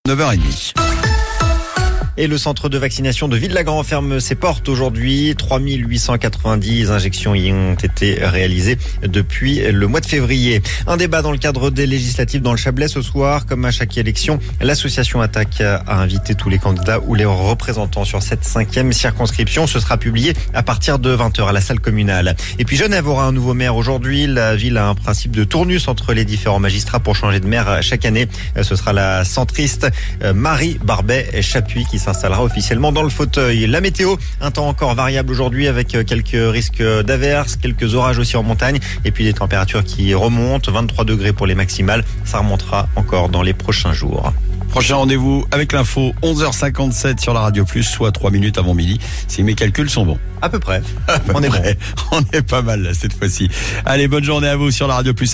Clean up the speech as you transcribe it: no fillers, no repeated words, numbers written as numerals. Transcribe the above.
9h30. Et le centre de vaccination de Ville-Lagrand ferme ses portes aujourd'hui. 3890 injections y ont été réalisées depuis le mois de février. Un débat dans le cadre des législatives dans le Chablais ce soir. Comme à chaque élection, l'association Attaque a invité tous les candidats ou les représentants sur cette 5e circonscription. Ce sera publié à partir de 20h à la salle communale. Et puis Genève aura un nouveau maire aujourd'hui. La ville a un principe de tournus entre les différents magistrats pour changer de maire chaque année. Ce sera la centriste Marie Barbet-Chapuis qui s'installera officiellement dans le fauteuil. La météo, un temps encore variable aujourd'hui avec quelques risques d'averses, quelques orages aussi en montagne et puis des températures qui remontent, 23 degrés pour les maximales. Ça remontera encore dans les prochains jours. Prochain rendez-vous avec l'info, 11h57 sur la Radio Plus, soit 3 minutes avant midi, si mes calculs sont bons. À peu près. On est pas mal là, cette fois-ci. Allez, bonne journée à vous sur la Radio Plus.